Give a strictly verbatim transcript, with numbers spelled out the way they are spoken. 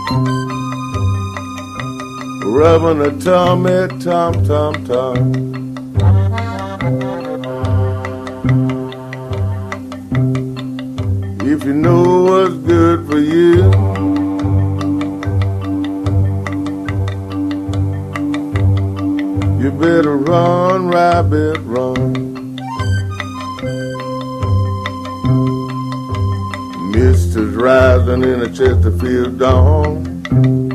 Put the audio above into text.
rubbing a tummy, tom, tom, tom. If you know what's good for you, you better run, rabbit, run. Mist is rising in a Chesterfield dawn.